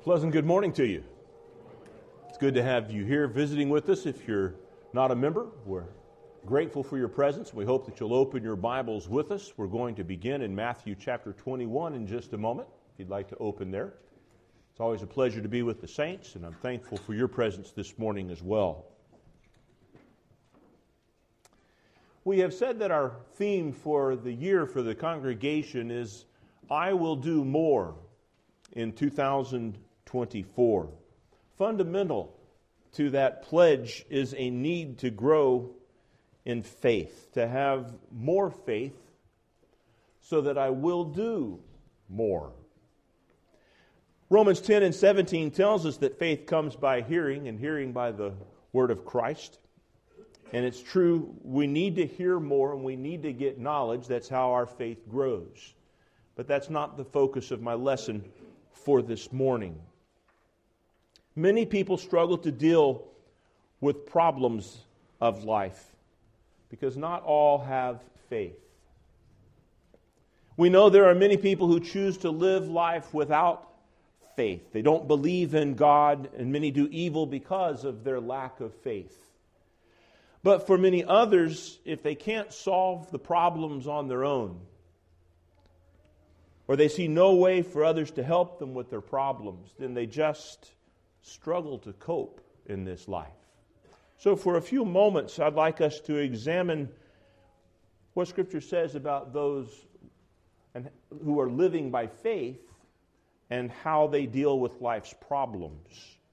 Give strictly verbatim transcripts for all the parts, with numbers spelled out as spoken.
Pleasant good morning to you. It's good to have you here visiting with us. If you're not a member, we're grateful for your presence. We hope that you'll open your Bibles with us. We're going to begin in Matthew chapter twenty-one in just a moment, if you'd like to open there. It's always a pleasure to be with the saints, and I'm thankful for your presence this morning as well. We have said that our theme for the year for the congregation is, I will do more in two thousand twenty-four. Fundamental to that pledge is a need to grow in faith, to have more faith so that I will do more. Romans ten and seventeen tells us that faith comes by hearing, and hearing by the word of Christ. And it's true, we need to hear more and we need to get knowledge. That's how our faith grows. But that's not the focus of my lesson for this morning. Many people struggle to deal with problems of life because not all have faith. We know there are many people who choose to live life without faith. They don't believe in God, and many do evil because of their lack of faith. But for many others, if they can't solve the problems on their own, or they see no way for others to help them with their problems, then they just struggle to cope in this life. So for a few moments, I'd like us to examine what Scripture says about those who are living by faith and how they deal with life's problems.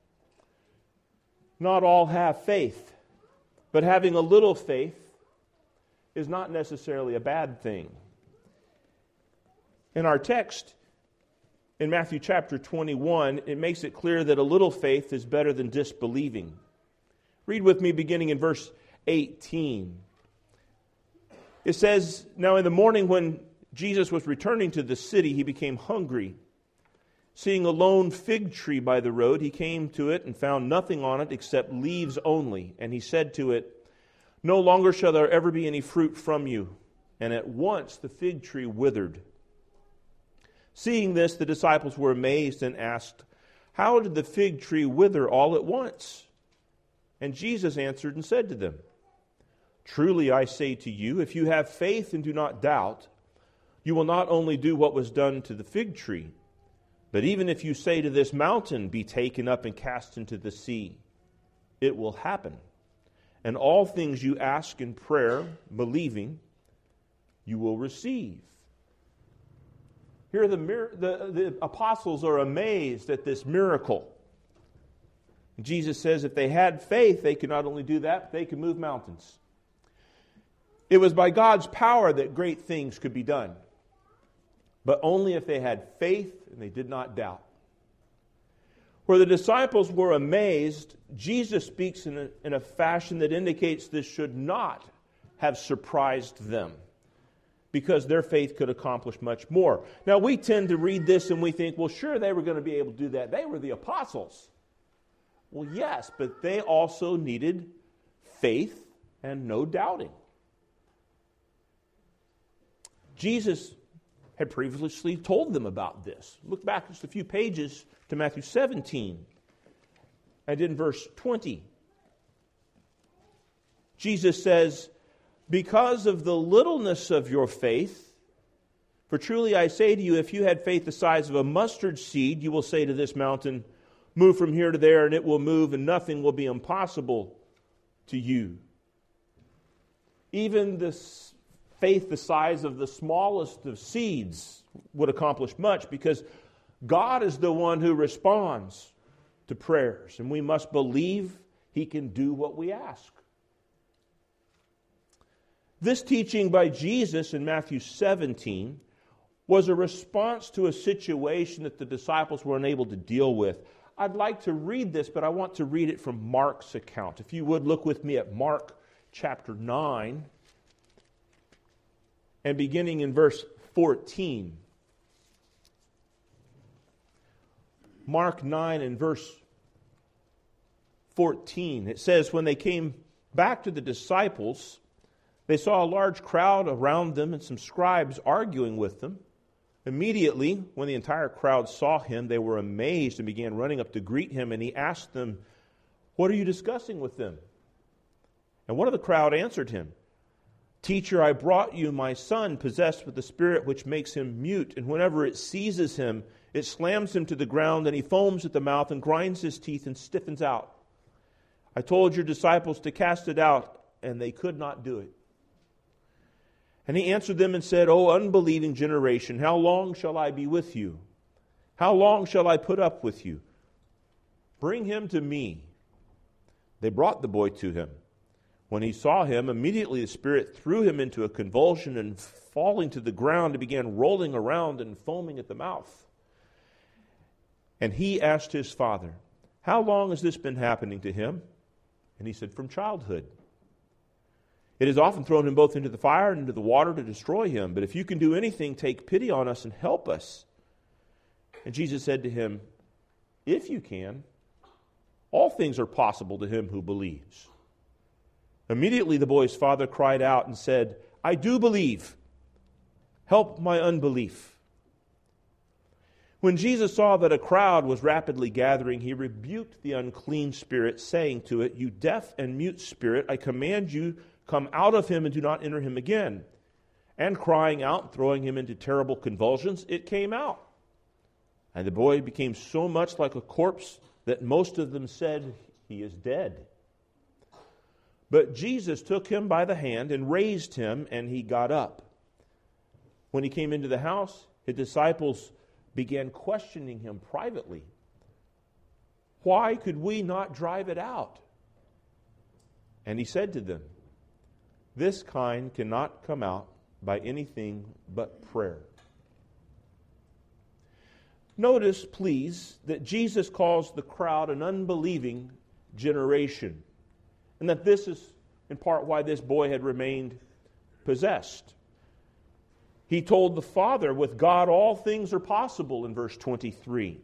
Not all have faith, but having a little faith is not necessarily a bad thing. In our text, in Matthew chapter twenty-one, it makes it clear that a little faith is better than disbelieving. Read with me beginning in verse eighteen. It says, Now in the morning when Jesus was returning to the city, he became hungry. Seeing a lone fig tree by the road, he came to it and found nothing on it except leaves only. And he said to it, No longer shall there ever be any fruit from you. And at once the fig tree withered. Seeing this, the disciples were amazed and asked, How did the fig tree wither all at once? And Jesus answered and said to them, Truly I say to you, if you have faith and do not doubt, you will not only do what was done to the fig tree, but even if you say to this mountain, Be taken up and cast into the sea, it will happen. And all things you ask in prayer, believing, you will receive. Here the, the, the apostles are amazed at this miracle. Jesus says if they had faith, they could not only do that, but they could move mountains. It was by God's power that great things could be done. But only if they had faith and they did not doubt. Where the disciples were amazed, Jesus speaks in a, in a fashion that indicates this should not have surprised them, because their faith could accomplish much more. Now, we tend to read this and we think, well, sure, they were going to be able to do that. They were the apostles. Well, yes, but they also needed faith and no doubting. Jesus had previously told them about this. Look back just a few pages to Matthew seventeen and in verse twenty. Jesus says, Because of the littleness of your faith, for truly I say to you, if you had faith the size of a mustard seed, you will say to this mountain, Move from here to there, and it will move, and nothing will be impossible to you. Even this faith the size of the smallest of seeds would accomplish much, because God is the one who responds to prayers, and we must believe He can do what we ask. This teaching by Jesus in Matthew seventeen was a response to a situation that the disciples were unable to deal with. I'd like to read this, but I want to read it from Mark's account. If you would, look with me at Mark chapter nine, and beginning in verse fourteen. Mark nine and verse fourteen. It says, When they came back to the disciples, they saw a large crowd around them and some scribes arguing with them. Immediately, when the entire crowd saw him, they were amazed and began running up to greet him, and he asked them, "What are you discussing with them?" And one of the crowd answered him, "Teacher, I brought you my son, possessed with the spirit which makes him mute, and whenever it seizes him, it slams him to the ground, and he foams at the mouth and grinds his teeth and stiffens out. I told your disciples to cast it out, and they could not do it." And he answered them and said, "O unbelieving generation, how long shall I be with you? How long shall I put up with you? Bring him to me." They brought the boy to him. When he saw him, immediately the spirit threw him into a convulsion, and falling to the ground, he began rolling around and foaming at the mouth. And he asked his father, "How long has this been happening to him?" And he said, "From childhood. It has often thrown him both into the fire and into the water to destroy him. But if you can do anything, take pity on us and help us." And Jesus said to him, "If you can, all things are possible to him who believes." Immediately the boy's father cried out and said, "I do believe. Help my unbelief." When Jesus saw that a crowd was rapidly gathering, he rebuked the unclean spirit, saying to it, "You deaf and mute spirit, I command you, come out of him and do not enter him again." And crying out, throwing him into terrible convulsions, it came out. And the boy became so much like a corpse that most of them said, "He is dead." But Jesus took him by the hand and raised him, and he got up. When he came into the house, his disciples began questioning him privately. "Why could we not drive it out?" And he said to them, "This kind cannot come out by anything but prayer." Notice, please, that Jesus calls the crowd an unbelieving generation, and that this is in part why this boy had remained possessed. He told the father, "With God all things are possible," in verse twenty-three.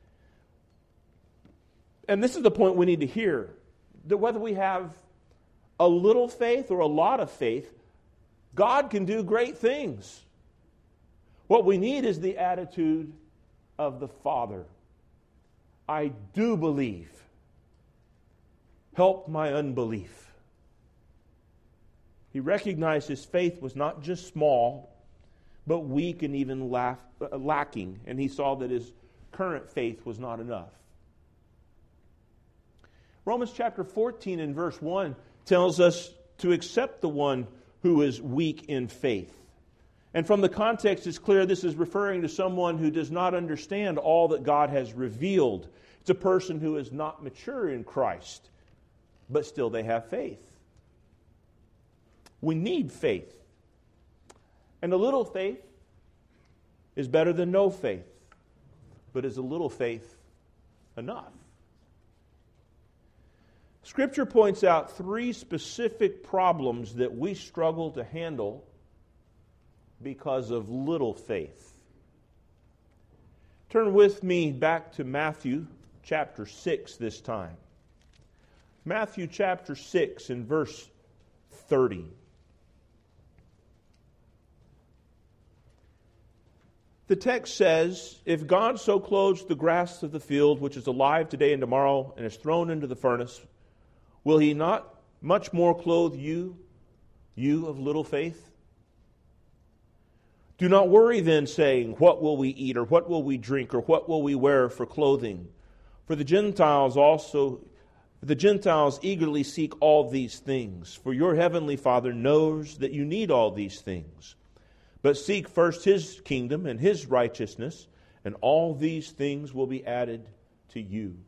And this is the point we need to hear, that whether we have a little faith or a lot of faith, God can do great things. What we need is the attitude of the Father. "I do believe. Help my unbelief." He recognized his faith was not just small, but weak and even laugh, uh, lacking. And he saw that his current faith was not enough. Romans chapter fourteen and verse one tells us to accept the one who is weak in faith. And from the context, it's clear this is referring to someone who does not understand all that God has revealed. It's a person who is not mature in Christ, but still they have faith. We need faith. And a little faith is better than no faith. But is a little faith enough? Scripture points out three specific problems that we struggle to handle because of little faith. Turn with me back to Matthew chapter six this time. Matthew chapter six and verse thirty. The text says, "If God so clothes the grass of the field, which is alive today and tomorrow, and is thrown into the furnace, will he not much more clothe you, you of little faith? Do not worry then, saying, what will we eat, or what will we drink, or what will we wear for clothing? For the Gentiles also, the Gentiles eagerly seek all these things. For your heavenly Father knows that you need all these things. But seek first his kingdom and his righteousness, and all these things will be added to you."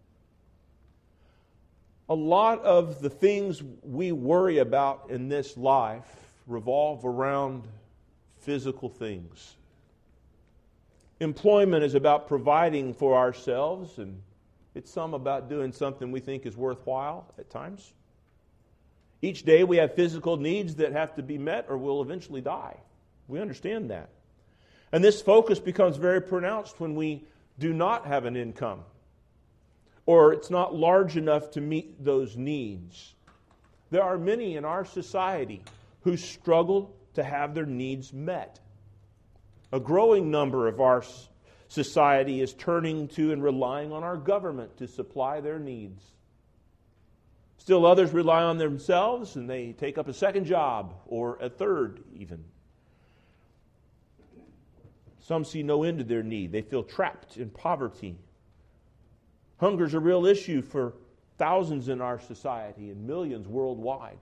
A lot of the things we worry about in this life revolve around physical things. Employment is about providing for ourselves, and it's some about doing something we think is worthwhile at times. Each day we have physical needs that have to be met or we'll eventually die. We understand that. And this focus becomes very pronounced when we do not have an income, or it's not large enough to meet those needs. There are many in our society who struggle to have their needs met. A growing number of our society is turning to and relying on our government to supply their needs. Still others rely on themselves, and they take up a second job, or a third even. Some see no end to their need. They feel trapped in poverty. Hunger is a real issue for thousands in our society and millions worldwide.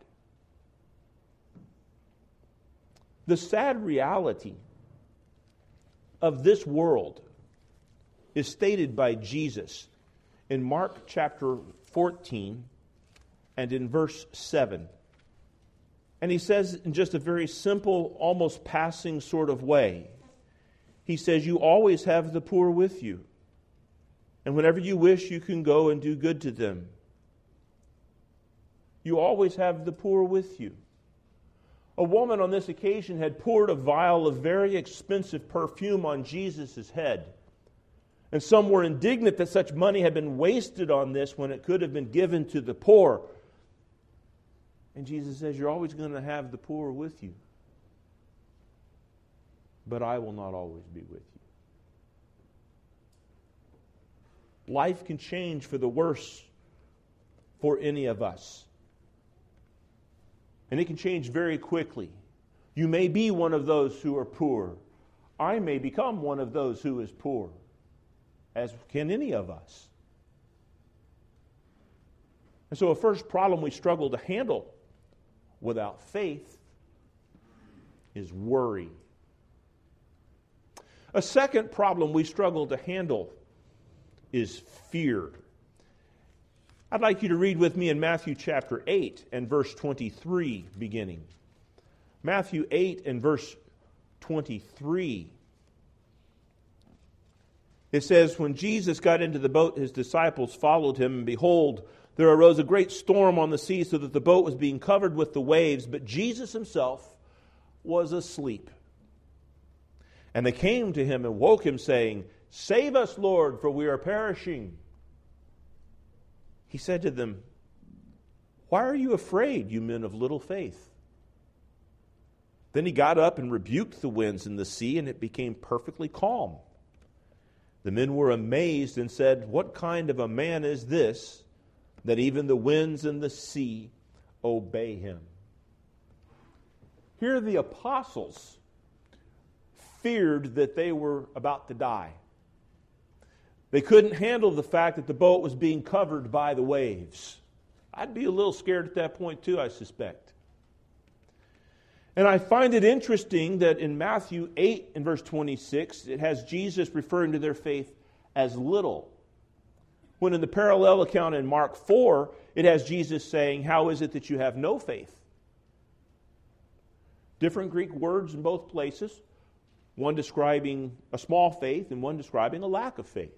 The sad reality of this world is stated by Jesus in Mark chapter fourteen and in verse seven. And he says in just a very simple, almost passing sort of way, he says, "You always have the poor with you, and whenever you wish, you can go and do good to them." You always have the poor with you. A woman on this occasion had poured a vial of very expensive perfume on Jesus' head. And some were indignant that such money had been wasted on this when it could have been given to the poor. And Jesus says, "You're always going to have the poor with you. But I will not always be with you." Life can change for the worse for any of us. And it can change very quickly. You may be one of those who are poor. I may become one of those who is poor, as can any of us. And so a first problem we struggle to handle without faith is worry. A second problem we struggle to handle is fear. I'd like you to read with me in Matthew chapter eight and verse twenty-three beginning. Matthew eight and verse twenty-three. It says, "When Jesus got into the boat, his disciples followed him, and behold, there arose a great storm on the sea, so that the boat was being covered with the waves, but Jesus himself was asleep. And they came to him and woke him, saying, 'Save us, Lord, for we are perishing.' He said to them, 'Why are you afraid, you men of little faith?' Then he got up and rebuked the winds and the sea, and it became perfectly calm. The men were amazed and said, 'What kind of a man is this, that even the winds and the sea obey him?'" Here the apostles feared that they were about to die. They couldn't handle the fact that the boat was being covered by the waves. I'd be a little scared at that point too, I suspect. And I find it interesting that in Matthew eight and verse twenty-six, it has Jesus referring to their faith as little. When in the parallel account in Mark four, it has Jesus saying, "How is it that you have no faith?" Different Greek words in both places, one describing a small faith and one describing a lack of faith.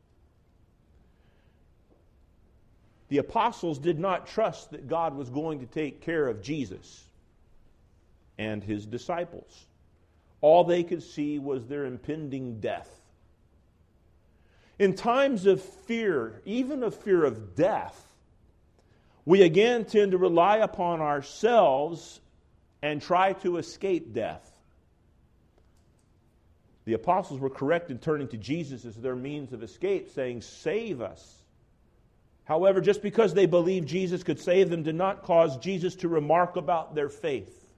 The apostles did not trust that God was going to take care of Jesus and his disciples. All they could see was their impending death. In times of fear, even of fear of death, we again tend to rely upon ourselves and try to escape death. The apostles were correct in turning to Jesus as their means of escape, saying, "Save us." However, just because they believed Jesus could save them did not cause Jesus to remark about their faith.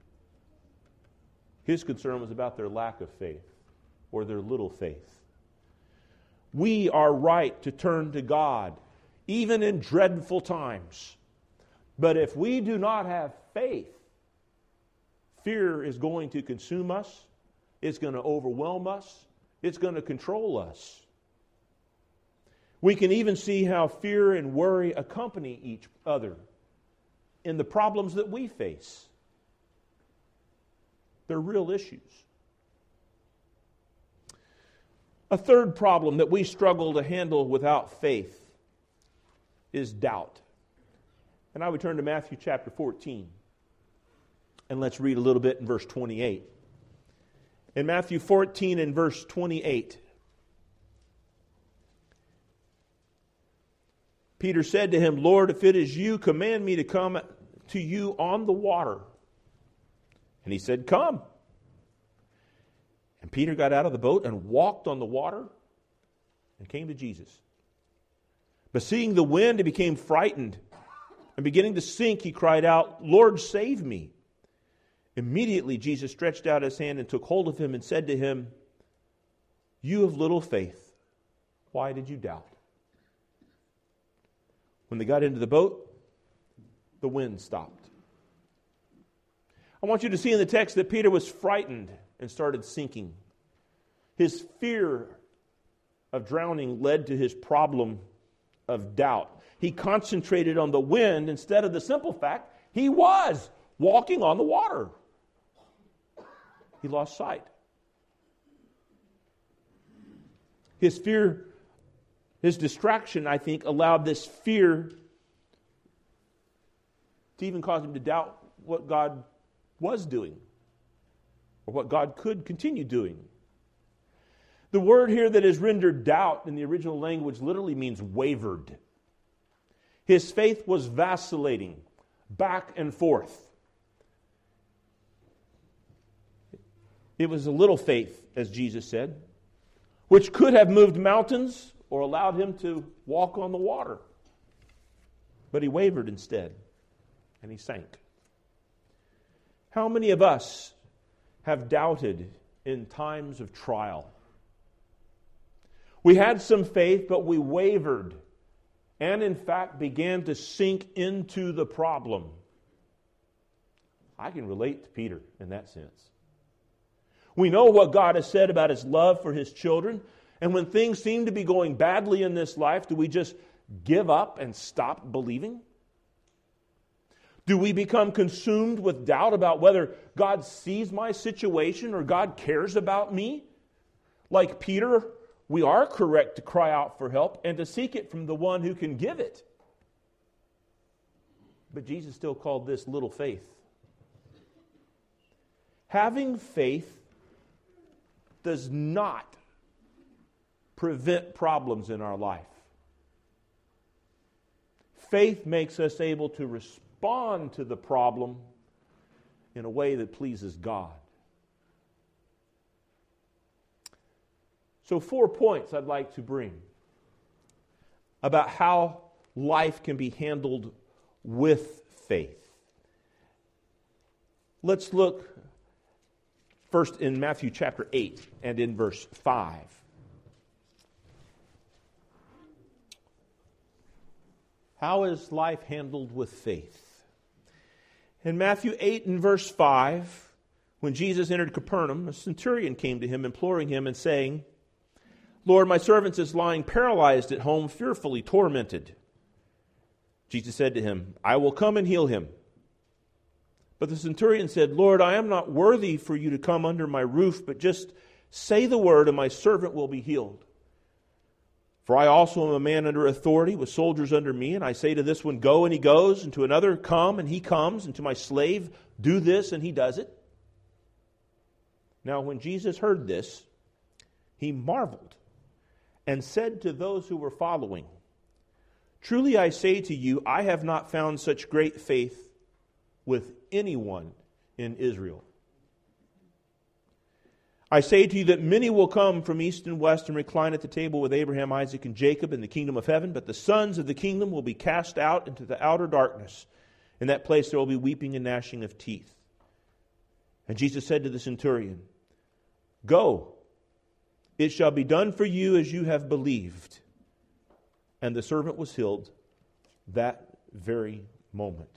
His concern was about their lack of faith or their little faith. We are right to turn to God, even in dreadful times. But if we do not have faith, fear is going to consume us. It's going to overwhelm us. It's going to control us. We can even see how fear and worry accompany each other in the problems that we face. They're real issues. A third problem that we struggle to handle without faith is doubt. And I would turn to Matthew chapter fourteen. And let's read a little bit in verse twenty-eight. In Matthew fourteen and verse twenty-eight, Peter said to him, "Lord, if it is you, command me to come to you on the water." And he said, "Come." And Peter got out of the boat and walked on the water and came to Jesus. But seeing the wind, he became frightened. And beginning to sink, he cried out, "Lord, save me." Immediately Jesus stretched out his hand and took hold of him and said to him, "You of little faith, why did you doubt?" When they got into the boat, the wind stopped. I want you to see in the text that Peter was frightened and started sinking. His fear of drowning led to his problem of doubt. He concentrated on the wind instead of the simple fact he was walking on the water. He lost sight. His fear, his distraction, I think, allowed this fear to even cause him to doubt what God was doing or what God could continue doing. The word here that is rendered doubt in the original language literally means wavered. His faith was vacillating back and forth. It was a little faith, as Jesus said, which could have moved mountains or allowed him to walk on the water. But he wavered instead, and he sank. How many of us have doubted in times of trial? We had some faith, but we wavered and, in fact, began to sink into the problem. I can relate to Peter in that sense. We know what God has said about His love for His children, and when things seem to be going badly in this life, do we just give up and stop believing? Do we become consumed with doubt about whether God sees my situation or God cares about me? Like Peter, we are correct to cry out for help and to seek it from the one who can give it. But Jesus still called this little faith. Having faith does not prevent problems in our life. Faith makes us able to respond to the problem in a way that pleases God. So four points I'd like to bring about how life can be handled with faith. Let's look first in Matthew chapter eight and in verse five. How is life handled with faith? In Matthew eight and verse five, when Jesus entered Capernaum, a centurion came to him, imploring him and saying, "Lord, my servant is lying paralyzed at home, fearfully tormented." Jesus said to him, "I will come and heal him." But the centurion said, "Lord, I am not worthy for you to come under my roof, but just say the word and my servant will be healed. For I also am a man under authority with soldiers under me, and I say to this one, go, and he goes, and to another, come, and he comes, and to my slave, do this, and he does it." Now when Jesus heard this, he marveled and said to those who were following, "Truly I say to you, I have not found such great faith with anyone in Israel. I say to you that many will come from east and west and recline at the table with Abraham, Isaac, and Jacob in the kingdom of heaven, but the sons of the kingdom will be cast out into the outer darkness. In that place there will be weeping and gnashing of teeth." And Jesus said to the centurion, "Go, it shall be done for you as you have believed." And the servant was healed that very moment.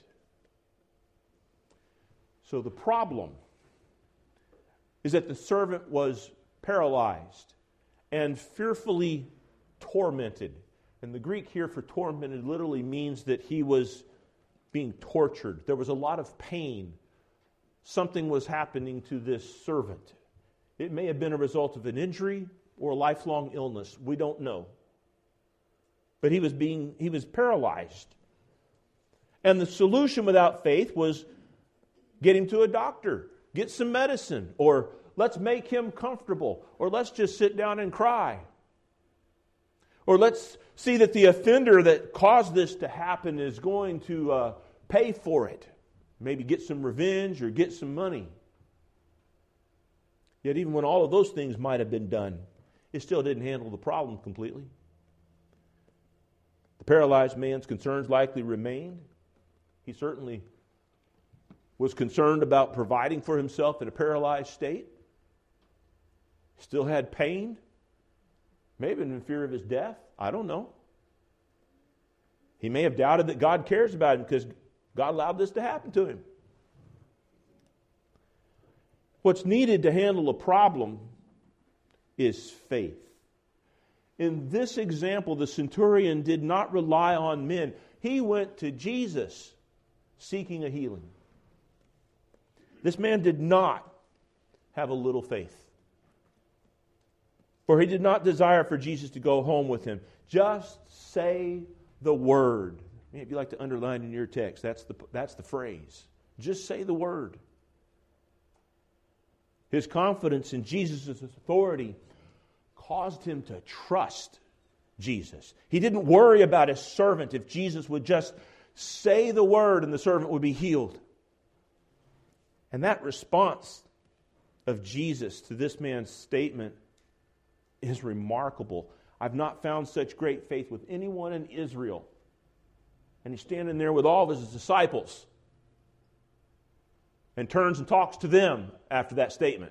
So the problem is that the servant was paralyzed and fearfully tormented. And the Greek here for tormented literally means that he was being tortured. There was a lot of pain. Something was happening to this servant. It may have been a result of an injury or a lifelong illness. We don't know. But he was being he was paralyzed. And the solution without faith was get him to a doctor, get some medicine, or let's make him comfortable, or let's just sit down and cry. Or let's see that the offender that caused this to happen is going to uh, pay for it. Maybe get some revenge or get some money. Yet even when all of those things might have been done, it still didn't handle the problem completely. The paralyzed man's concerns likely remained. He certainly was concerned about providing for himself in a paralyzed state. Still had pain. Maybe in fear of his death. I don't know. He may have doubted that God cares about him because God allowed this to happen to him. What's needed to handle a problem is faith. In this example, the centurion did not rely on men. He went to Jesus seeking a healing. This man did not have a little faith. For he did not desire for Jesus to go home with him. Just say the word. If you like to underline in your text, that's the, that's the phrase. Just say the word. His confidence in Jesus' authority caused him to trust Jesus. He didn't worry about his servant if Jesus would just say the word and the servant would be healed. And that response of Jesus to this man's statement is remarkable. I've not found such great faith with anyone in Israel. And he's standing there with all of his disciples and turns and talks to them after that statement.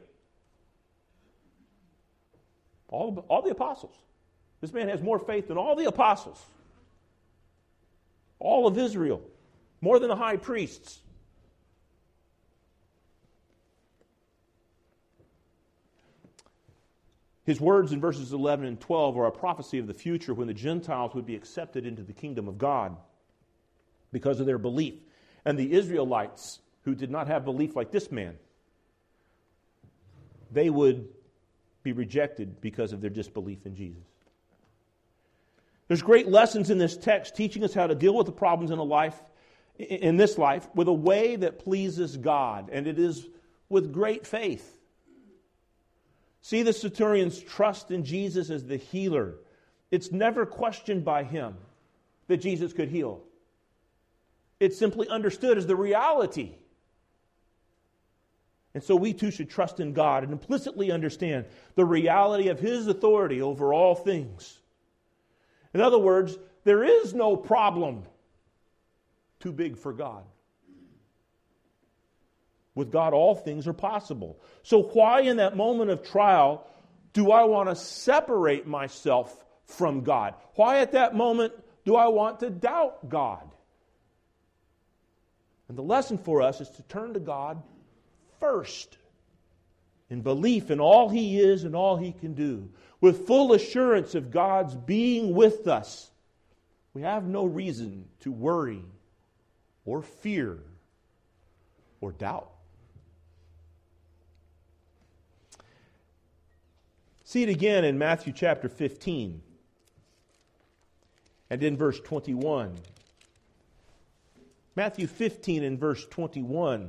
All, all the apostles. This man has more faith than all the apostles. All of Israel. More than the high priests. His words in verses eleven and twelve are a prophecy of the future when the Gentiles would be accepted into the kingdom of God because of their belief. And the Israelites, who did not have belief like this man, they would be rejected because of their disbelief in Jesus. There's great lessons in this text teaching us how to deal with the problems in a life, in this life, with a way that pleases God, and it is with great faith. See the centurion's trust in Jesus as the healer. It's never questioned by him that Jesus could heal. It's simply understood as the reality. And so we too should trust in God and implicitly understand the reality of His authority over all things. In other words, there is no problem too big for God. With God, all things are possible. So why in that moment of trial do I want to separate myself from God? Why at that moment do I want to doubt God? And the lesson for us is to turn to God first in belief in all He is and all He can do. With full assurance of God's being with us, we have no reason to worry or fear or doubt. See it again in Matthew chapter fifteen and in verse twenty-one. Matthew fifteen and verse twenty-one.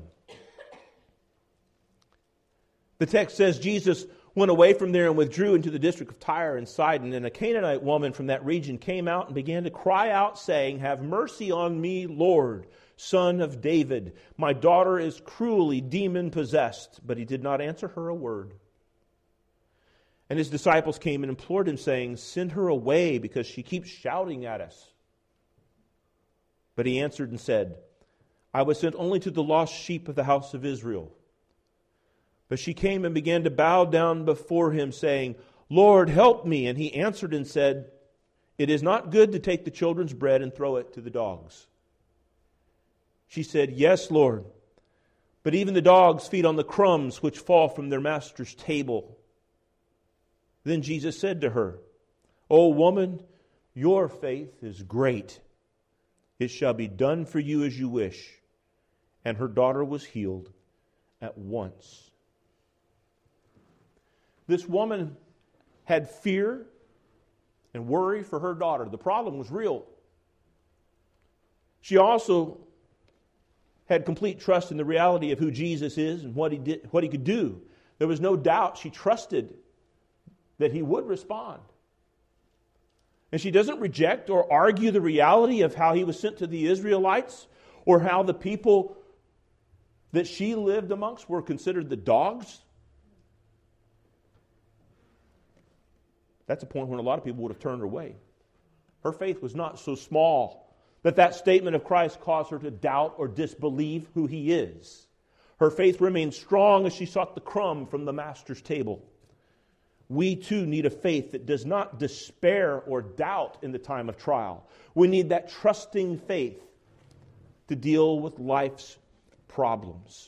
The text says, Jesus went away from there and withdrew into the district of Tyre and Sidon, and a Canaanite woman from that region came out and began to cry out, saying, "Have mercy on me, Lord, Son of David. My daughter is cruelly demon-possessed." But he did not answer her a word. And his disciples came and implored him, saying, "Send her away, because she keeps shouting at us." But he answered and said, "I was sent only to the lost sheep of the house of Israel." But she came and began to bow down before him, saying, "Lord, help me." And he answered and said, "It is not good to take the children's bread and throw it to the dogs." She said, "Yes, Lord, but even the dogs feed on the crumbs which fall from their master's table." Then Jesus said to her, "O woman, your faith is great. It shall be done for you as you wish." And her daughter was healed at once. This woman had fear and worry for her daughter. The problem was real. She also had complete trust in the reality of who Jesus is and what he did, what he could do. There was no doubt. She trusted that he would respond. And she doesn't reject or argue the reality of how he was sent to the Israelites or how the people that she lived amongst were considered the dogs. That's a point when a lot of people would have turned her away. Her faith was not so small that that statement of Christ caused her to doubt or disbelieve who He is. Her faith remained strong as she sought the crumb from the Master's table. We too need a faith that does not despair or doubt in the time of trial. We need that trusting faith to deal with life's problems.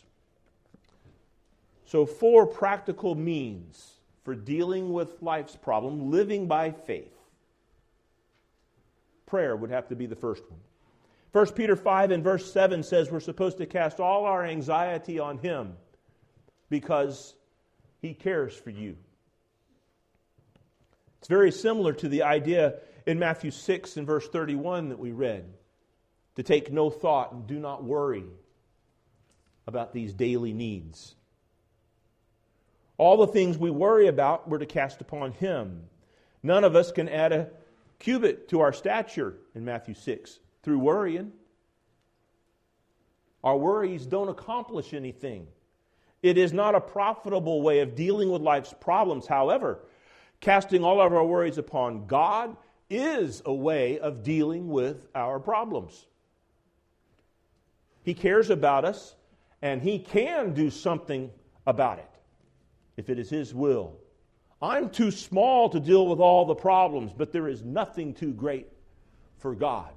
So four practical means for dealing with life's problem, living by faith. Prayer would have to be the first one. First Peter five and verse seven says we're supposed to cast all our anxiety on Him because He cares for you. It's very similar to the idea in Matthew six and verse thirty-one that we read, to take no thought and do not worry about these daily needs. All the things we worry about we're to cast upon Him. None of us can add a cubit to our stature in Matthew six through worrying. Our worries don't accomplish anything. It is not a profitable way of dealing with life's problems. However, casting all of our worries upon God is a way of dealing with our problems. He cares about us, and He can do something about it if it is His will. I'm too small to deal with all the problems, but there is nothing too great for God.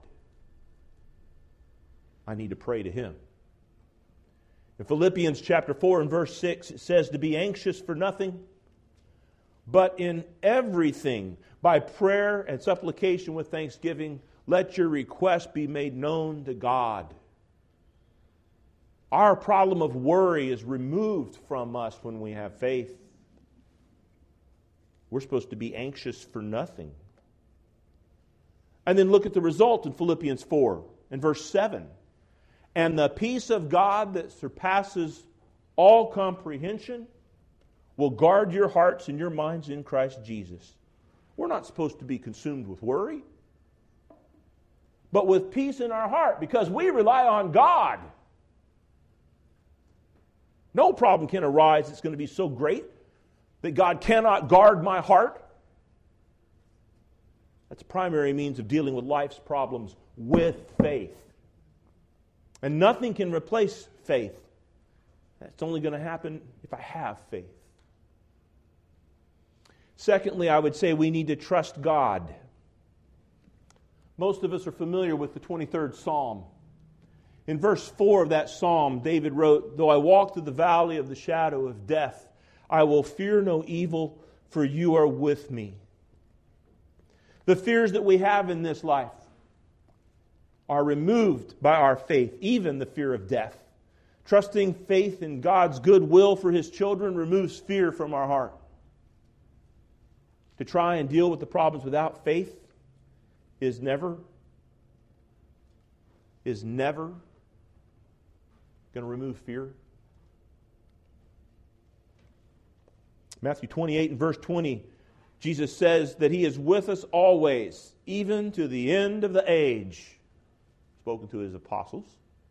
I need to pray to Him. In Philippians chapter four and verse six, it says to be anxious for nothing, but in everything, by prayer and supplication with thanksgiving, let your requests be made known to God. Our problem of worry is removed from us when we have faith. We're supposed to be anxious for nothing. And then look at the result in Philippians four and verse seven. And the peace of God that surpasses all comprehension will guard your hearts and your minds in Christ Jesus. We're not supposed to be consumed with worry, but with peace in our heart because we rely on God. No problem can arise that's going to be so great that God cannot guard my heart. That's a primary means of dealing with life's problems with faith. And nothing can replace faith. That's only going to happen if I have faith. Secondly, I would say we need to trust God. Most of us are familiar with the twenty-third Psalm. In verse four of that psalm, David wrote, "Though I walk through the valley of the shadow of death, I will fear no evil, for you are with me." The fears that we have in this life are removed by our faith, even the fear of death. Trusting faith in God's good will for His children removes fear from our heart. To try and deal with the problems without faith is never, is never going to remove fear. Matthew twenty-eight and verse twenty, Jesus says that He is with us always, even to the end of the age. Spoken to His apostles.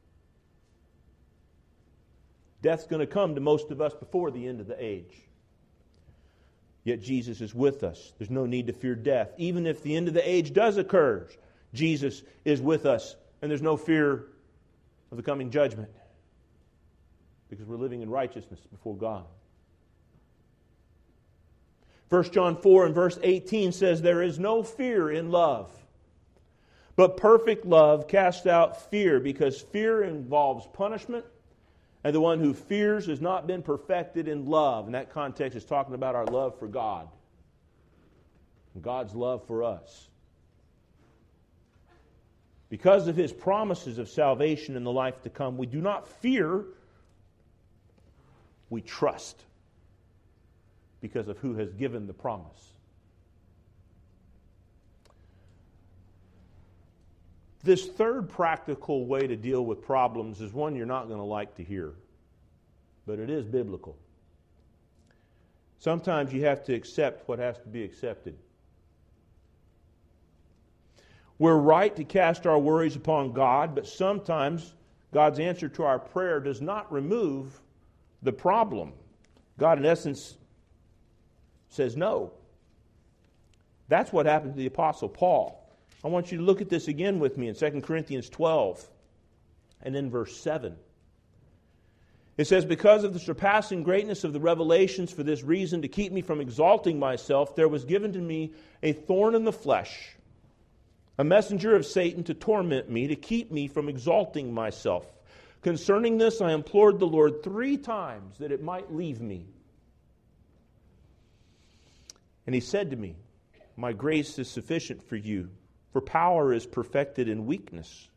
Death's going to come to most of us before the end of the age. Yet Jesus is with us. There's no need to fear death. Even if the end of the age does occur, Jesus is with us, and there's no fear of the coming judgment because we're living in righteousness before God. First John four and verse eighteen says, "There is no fear in love, but perfect love casts out fear, because fear involves punishment, and the one who fears has not been perfected in love." In that context, it's talking about our love for God and God's love for us. Because of His promises of salvation in the life to come, we do not fear, we trust, because of who has given the promise. This third practical way to deal with problems is one you're not going to like to hear, but it is biblical. Sometimes you have to accept what has to be accepted. We're right to cast our worries upon God, but sometimes God's answer to our prayer does not remove the problem. God, in essence, says no. That's what happened to the Apostle Paul. I want you to look at this again with me in Second Corinthians twelve and in verse seven. It says, because of the surpassing greatness of the revelations, for this reason, to keep me from exalting myself, there was given to me a thorn in the flesh, a messenger of Satan to torment me, to keep me from exalting myself. Concerning this, I implored the Lord three times that it might leave me. And he said to me, my grace is sufficient for you, for power is perfected in weakness.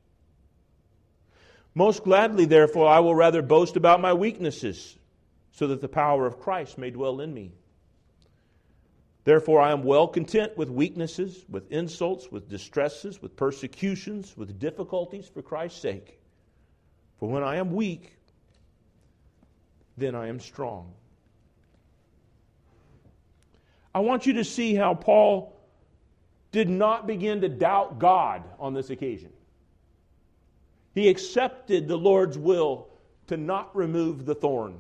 Most gladly, therefore, I will rather boast about my weaknesses, so that the power of Christ may dwell in me. Therefore, I am well content with weaknesses, with insults, with distresses, with persecutions, with difficulties for Christ's sake. For when I am weak, then I am strong. I want you to see how Paul did not begin to doubt God on this occasion. He accepted the Lord's will to not remove the thorn.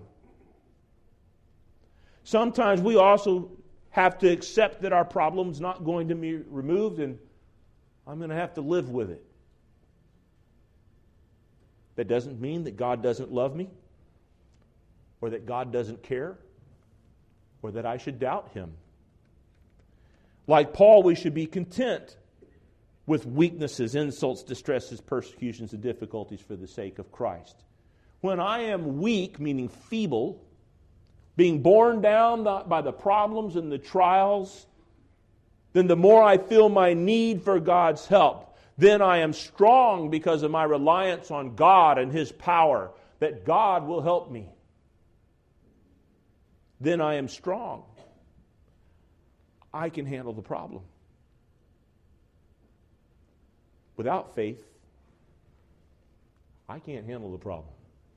Sometimes we also have to accept that our problem's not going to be removed and I'm going to have to live with it. That doesn't mean that God doesn't love me, or that God doesn't care, or that I should doubt Him. Like Paul, we should be content with weaknesses, insults, distresses, persecutions, and difficulties for the sake of Christ. When I am weak, meaning feeble, being borne down by the problems and the trials, then the more I feel my need for God's help, then I am strong because of my reliance on God and His power, that God will help me. Then I am strong. I can handle the problem. Without faith, I can't handle the problem.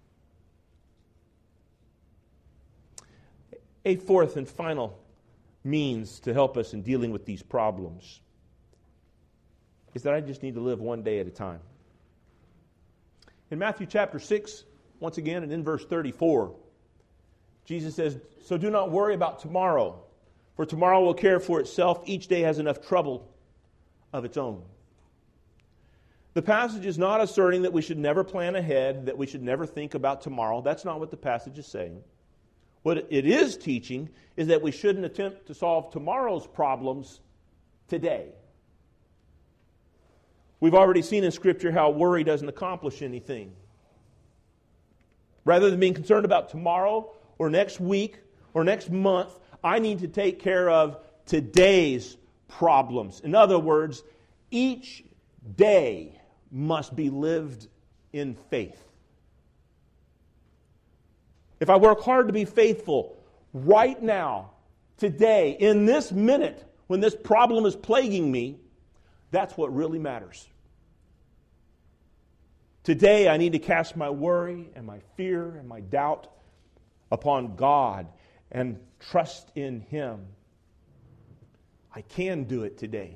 A fourth and final means to help us in dealing with these problems is that I just need to live one day at a time. In Matthew chapter six, once again, and in verse thirty-four, Jesus says, so do not worry about tomorrow, for tomorrow will care for itself. Each day has enough trouble of its own. The passage is not asserting that we should never plan ahead, that we should never think about tomorrow. That's not what the passage is saying. What it is teaching is that we shouldn't attempt to solve tomorrow's problems today. We've already seen in Scripture how worry doesn't accomplish anything. Rather than being concerned about tomorrow or next week or next month, I need to take care of today's problems. In other words, each day must be lived in faith. If I work hard to be faithful right now, today, in this minute, when this problem is plaguing me, that's what really matters. Today, I need to cast my worry and my fear and my doubt upon God and trust in Him. I can do it today.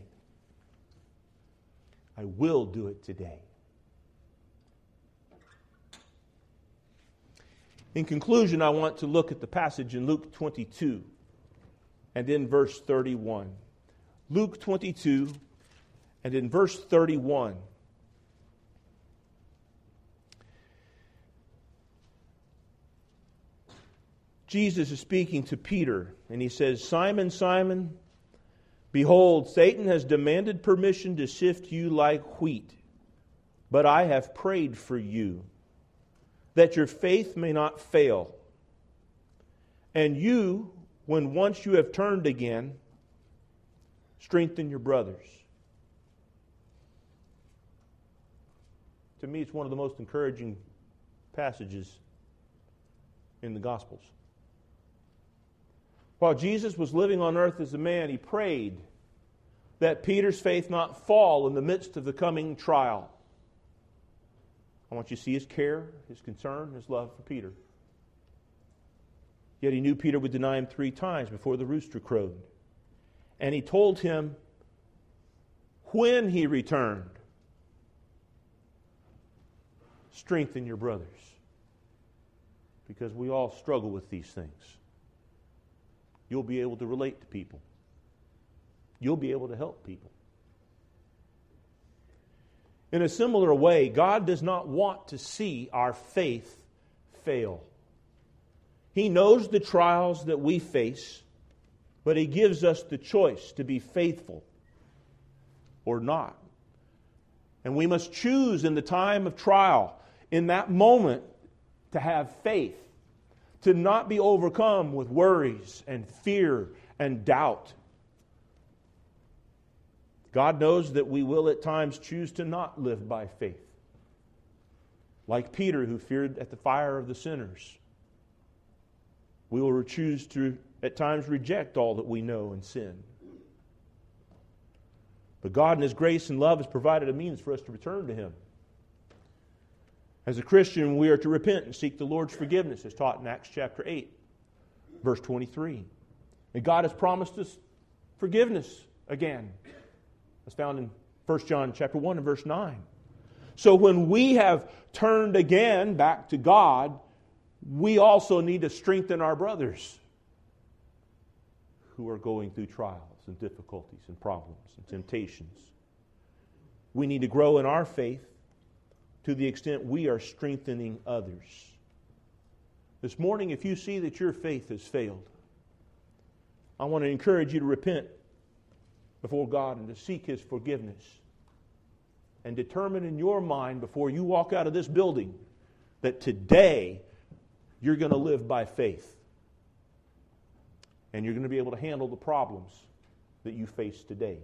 I will do it today. In conclusion, I want to look at the passage in Luke twenty-two and in verse thirty-one. Luke twenty-two and in verse thirty-one. Jesus is speaking to Peter, and He says, Simon, Simon, behold, Satan has demanded permission to sift you like wheat, but I have prayed for you, that your faith may not fail. And you, when once you have turned again, strengthen your brothers. To me, it's one of the most encouraging passages in the Gospels. While Jesus was living on earth as a man, He prayed that Peter's faith not fall in the midst of the coming trial. I want you to see His care, His concern, His love for Peter. Yet He knew Peter would deny Him three times before the rooster crowed. And He told him when He returned, strengthen your brothers. Because we all struggle with these things. You'll be able to relate to people. you'll be able to help people. In a similar way, God does not want to see our faith fail. He knows the trials that we face, but He gives us the choice to be faithful or not. And we must choose in the time of trial, in that moment, to have faith, to not be overcome with worries and fear and doubt. God knows that we will at times choose to not live by faith. Like Peter, who feared at the fire of the sinners. We will choose to at times reject all that we know and sin. But God in His grace and love has provided a means for us to return to Him. As a Christian, we are to repent and seek the Lord's forgiveness, as taught in Acts chapter eight, verse twenty-three. And God has promised us forgiveness again, as found in First John chapter one and verse nine. So when we have turned again back to God, we also need to strengthen our brothers who are going through trials and difficulties and problems and temptations. We need to grow in our faith to the extent we are strengthening others. This morning, if you see that your faith has failed, I want to encourage you to repent before God and to seek His forgiveness. And determine in your mind before you walk out of this building that today you're going to live by faith. And you're going to be able to handle the problems that you face today.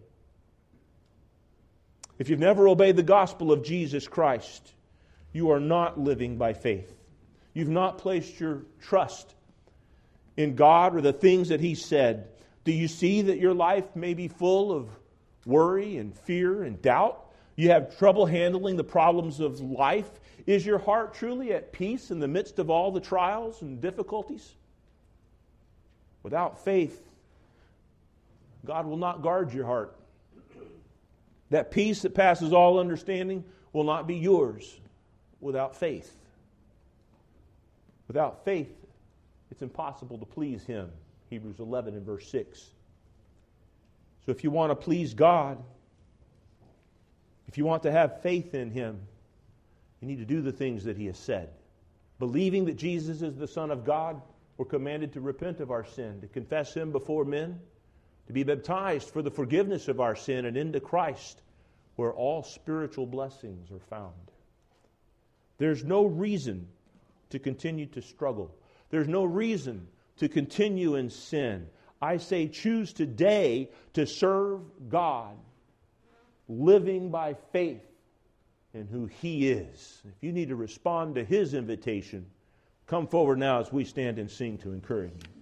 If you've never obeyed the gospel of Jesus Christ, you are not living by faith. You've not placed your trust in God or the things that He said. Do you see that your life may be full of worry and fear and doubt? You have trouble handling the problems of life? Is your heart truly at peace in the midst of all the trials and difficulties? Without faith, God will not guard your heart. That peace that passes all understanding will not be yours without faith. Without faith, it's impossible to please Him. Hebrews eleven and verse six. So if you want to please God, if you want to have faith in Him, you need to do the things that He has said. Believing that Jesus is the Son of God, we're commanded to repent of our sin, to confess Him before men, to be baptized for the forgiveness of our sin, and into Christ, where all spiritual blessings are found. There's no reason to continue to struggle. There's no reason to continue in sin. I say choose today to serve God, living by faith in who He is. If you need to respond to His invitation, come forward now as we stand and sing to encourage you.